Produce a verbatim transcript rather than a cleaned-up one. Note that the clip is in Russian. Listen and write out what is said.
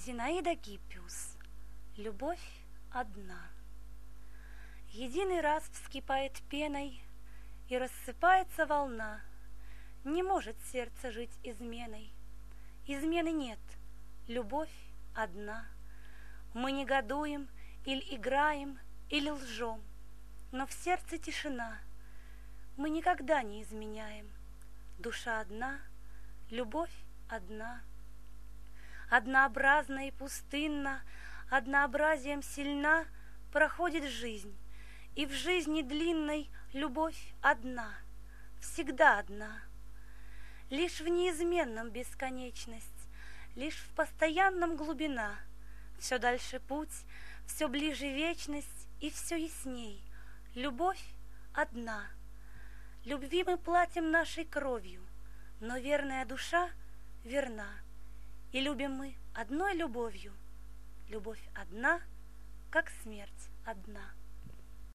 Зинаида Гиппиус. Любовь одна. Единый раз вскипает пеной, и рассыпается волна. Не может сердце жить изменой. Измены нет, любовь одна. Мы негодуем, или играем, или лжем, но в сердце тишина. Мы никогда не изменяем. Душа одна, любовь одна. Однообразно и пустынно, однообразием сильна проходит жизнь, и в жизни длинной любовь одна, всегда одна. Лишь в неизменном бесконечность, лишь в постоянном глубина. Все дальше путь, все ближе вечность, и все ясней. Любовь одна. Любви мы платим нашей кровью, но верная душа верна. И любим мы одной любовью. Любовь одна, как смерть одна.